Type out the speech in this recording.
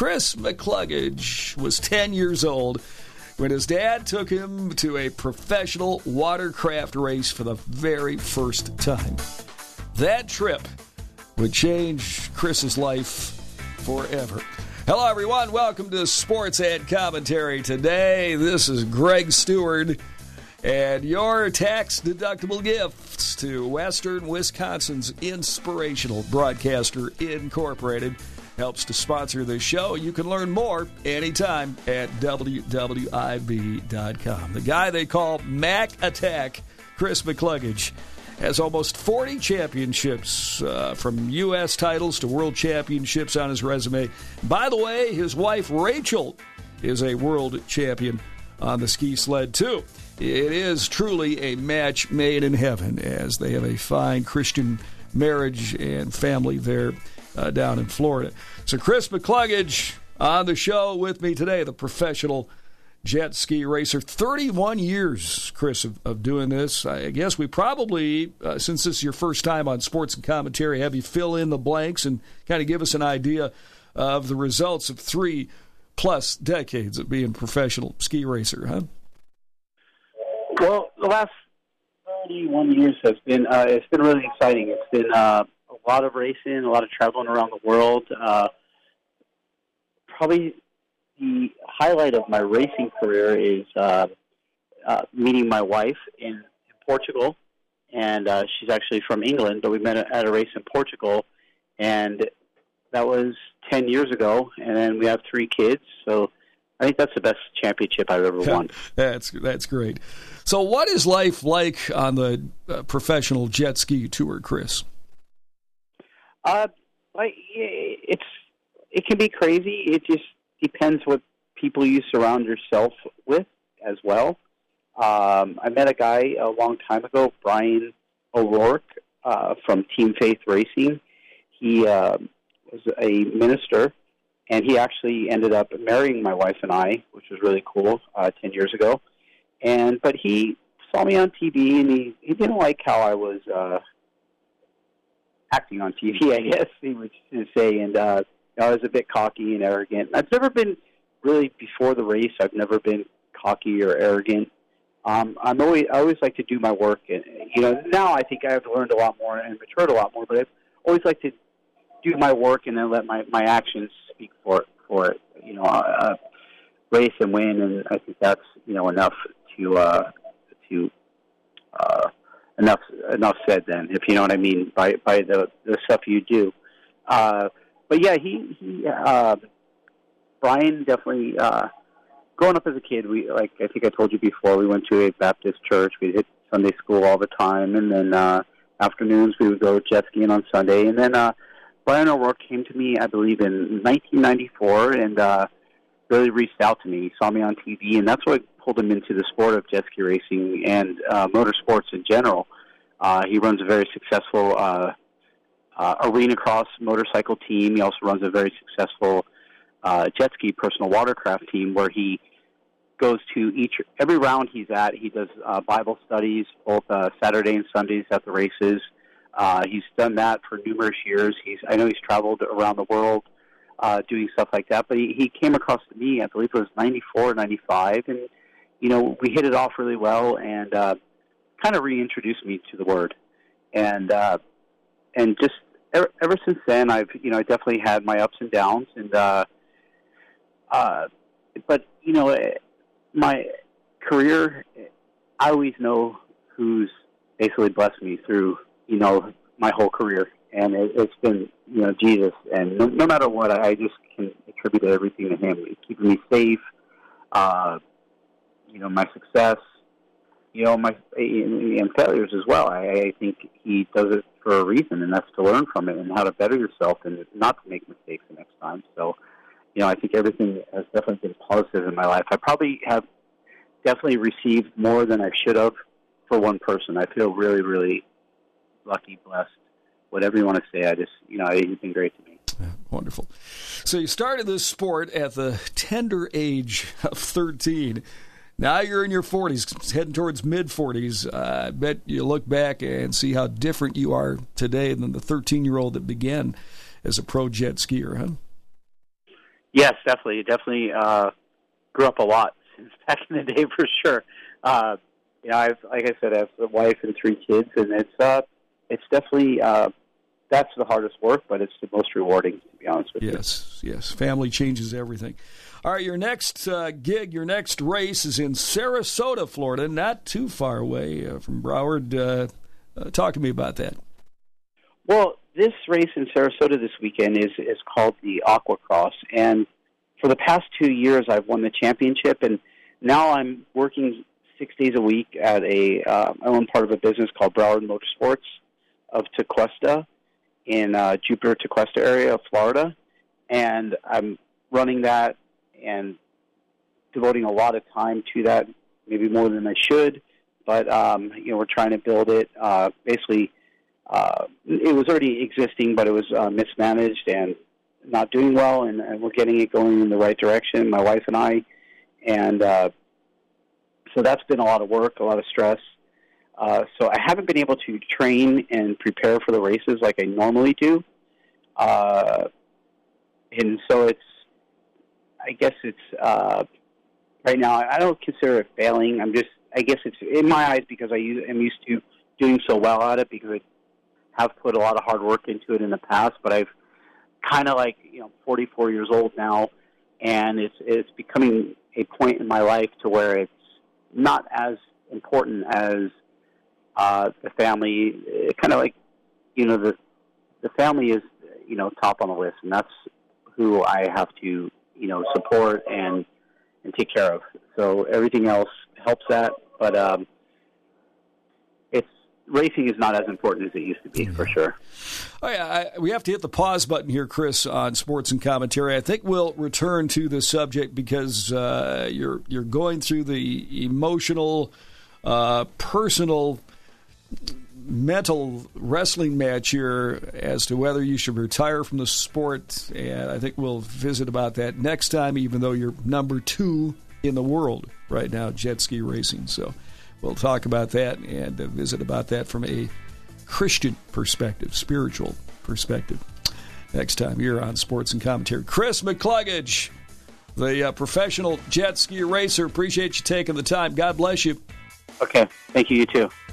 Chris McCluggage was 10 years old when his dad took him to a professional watercraft race for the very first time. That trip would change Chris's life forever. Hello, everyone. Welcome to Sports and Commentary today. This is Greg Stewart, and your tax-deductible gifts to Western Wisconsin's Inspirational Broadcaster Incorporated helps to sponsor this show. You can learn more anytime at WWIB.com. The guy they call Mac Attack, Chris McCluggage, has almost 40 championships, from U.S. titles to world championships on his resume. By the way, his wife, Rachel, is a world champion on the ski sled, too. It is truly a match made in heaven, as they have a fine Christian marriage and family there down in Florida. So Chris McCluggage on the show with me today, the professional jet ski racer. 31 years, Chris, of doing this. I guess we probably, since this is your first time on Sports and Commentary, have you fill in the blanks and kind of give us an idea of the results of 3+ decades of being a professional ski racer, huh? Well, the last 31 years has been it's been really exciting. It's been a lot of racing, a lot of traveling around the world. Probably the highlight of my racing career is meeting my wife in Portugal, and she's actually from England, but we met at a race in Portugal, and that was 10 years ago, and then we have 3 kids, so I think that's the best championship I've ever won. That's great. So what is life like on the professional jet ski tour, Chris? It can be crazy. It just depends what people you surround yourself with as well. I met a guy a long time ago, Brian O'Rourke, from Team Faith Racing. He was a minister, and he actually ended up marrying my wife and I, which was really cool, 10 years ago. But he saw me on TV, and he didn't like how I was acting on TV, I guess he would say, and I was a bit cocky and arrogant. I've never been really, before the race, I've never been cocky or arrogant. I always like to do my work, and now I think I've learned a lot more and matured a lot more, but I've always liked to do my work and then let my actions speak for it. Race and win, and I think that's enough enough said. Then, if you know what I mean by the stuff you do. But yeah, he Brian definitely. Growing up as a kid, I think I told you before, we went to a Baptist church. We hit Sunday school all the time, and then afternoons we would go jet skiing on Sunday. And then Brian O'Rourke came to me, I believe, in 1994, and really reached out to me. He saw me on TV, and that's what pulled him into the sport of jet ski racing and motorsports in general. He runs a very successful arena cross motorcycle team. He also runs a very successful jet ski personal watercraft team, where he goes to every round he's at. He does Bible studies both Saturday and Sundays at the races. He's done that for numerous years. I know he's traveled around the world doing stuff like that. But he came across to me, I believe it was 94, 95, and we hit it off really well, and kind of reintroduced me to the Word. And just ever since then, I definitely had my ups and downs, and but my career, I always know who's basically blessed me through my whole career, and it's been Jesus. And no matter what, I just can attribute everything to Him. It's keeping me safe, my success, my and failures as well. I think He does it for a reason, and that's to learn from it and how to better yourself and not to make mistakes the next time. So, I think everything has definitely been positive in my life. I probably have definitely received more than I should have for one person. I feel really, really lucky, blessed, whatever you want to say. It's been great to me. Yeah, wonderful. So you started this sport at the tender age of 13. Now you're in your 40s, heading towards mid-40s. I bet you look back and see how different you are today than the 13-year-old that began as a pro jet skier, huh? Yes, definitely. Definitely grew up a lot since back in the day for sure. I've, like I said, I have a wife and 3 kids, and it's definitely that's the hardest work, but it's the most rewarding, to be honest with you. Yes. Family changes everything. All right, your next gig, your next race is in Sarasota, Florida, not too far away from Broward. Talk to me about that. Well, this race in Sarasota this weekend is called the Aquacross, and for the past 2 years I've won the championship, and now I'm working 6 days a week at I own part of a business called Broward Motorsports of Tequesta in Jupiter, Tequesta area of Florida, and I'm running that and devoting a lot of time to that, maybe more than I should, but we're trying to build it. Basically, it was already existing, but it was mismanaged and not doing well, and we're getting it going in the right direction, my wife and I, and so that's been a lot of work, a lot of stress. So I haven't been able to train and prepare for the races like I normally do. And so I guess it's right now, I don't consider it failing. I guess it's in my eyes because I'm used to doing so well at it because I have put a lot of hard work into it in the past, but I've kind of 44 years old now, and it's becoming a point in my life to where it's not as important as the family. Kind of like, the family is, top on the list, and that's who I have to, support and take care of. So everything else helps that, but racing is not as important as it used to be, for sure. Oh, yeah, we have to hit the pause button here, Chris, on Sports and Commentary. I think we'll return to the subject because you're going through the emotional, personal, mental wrestling match here as to whether you should retire from the sport, and I think we'll visit about that next time, even though you're number 2 in the world right now, jet ski racing. So we'll talk about that and visit about that from a Christian perspective, spiritual perspective, next time here on Sports and Commentary. Chris McCluggage, the professional jet ski racer, appreciate you taking the time. God bless you. Okay. Thank you. You too.